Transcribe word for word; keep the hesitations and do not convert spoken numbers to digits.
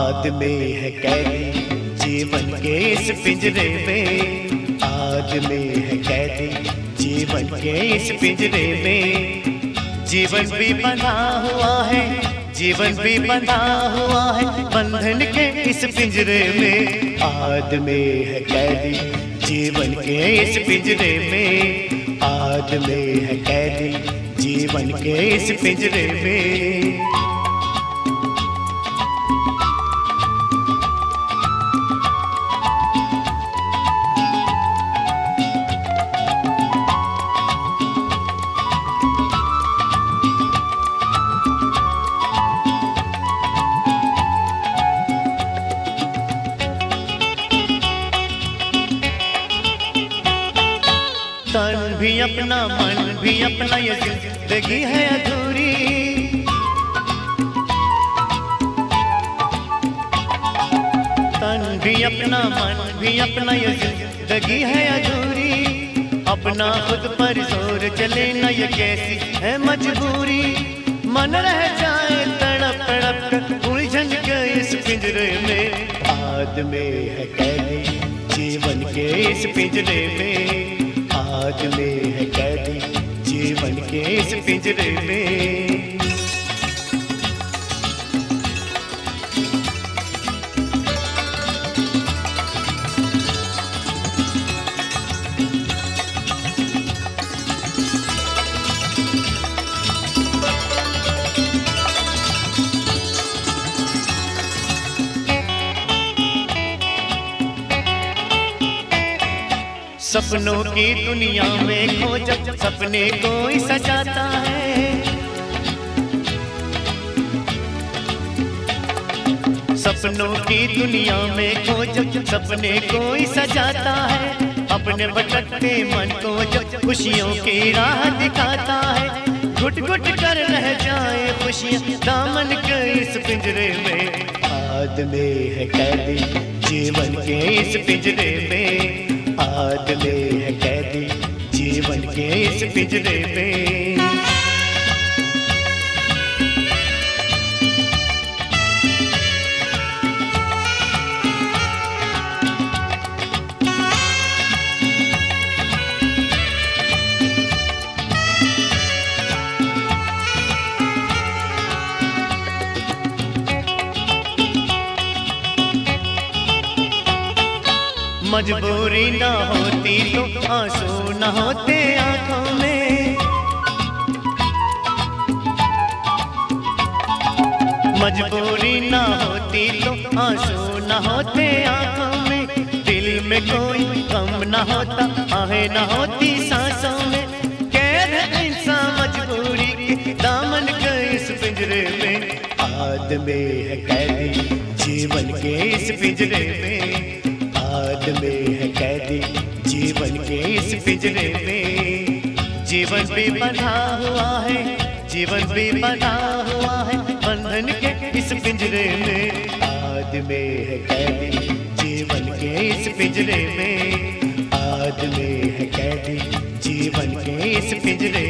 आदमी है कैदी जीवन के इस पिंजरे में, आदमी है कैदी जीवन के इस पिंजरे में। जीवन भी बंधा हुआ है, जीवन भी बंधा हुआ है बंधन के इस पिंजरे में। आदमी है कैदी जीवन के इस पिंजरे में, आदमी है कैदी जीवन के इस पिंजरे में। तन भी अपना मन भी अपना, ये जिंदगी है अधूरी। तन भी अपना मन भी अपना, ये जिंदगी है अधूरी। अपना खुद पर जोर चले न, ये कैसी है मजबूरी। मन रह जाए तड़प तड़प कर उलझन के इस पिंजरे में। आदमी है कैदी जीवन के इस पिंजरे में, आदमी है कैदी जीवन के इस पिंजरे में। सपनों की दुनिया में खो जब सपने कोई सजाता है। सपनों की दुनिया में खो जब सपने कोई सजाता है। अपने भटकते मन को जब खुशियों की राह दिखाता है। घुट घुट कर रह जाए खुशियाँ दामन के इस पिंजरे में। आदमी है कैदी जीवन के इस पिंजरे में, आदमी है कैदी जीवन के इस पिंजरे में। मजबूरी ना होती तो आंसू न होते आंखों में। मजबूरी ना होती तो आंसू न होते आंखों में। दिल में कोई गम न होता, आहें न होती सांसों में। कैद है इंसान मजबूरी के दामन के इस पिंजरे में। आदमी है कैदी जीवन के इस पिंजरे में, आदमी है कैदी जीवन के इस पिंजरे में। जीवन भी बंधा हुआ है, जीवन भी बंधा हुआ है बंधन के इस पिंजरे में। आदमी है कैदी जीवन के इस पिंजरे में, आदमी है कैदी जीवन के इस पिंजरे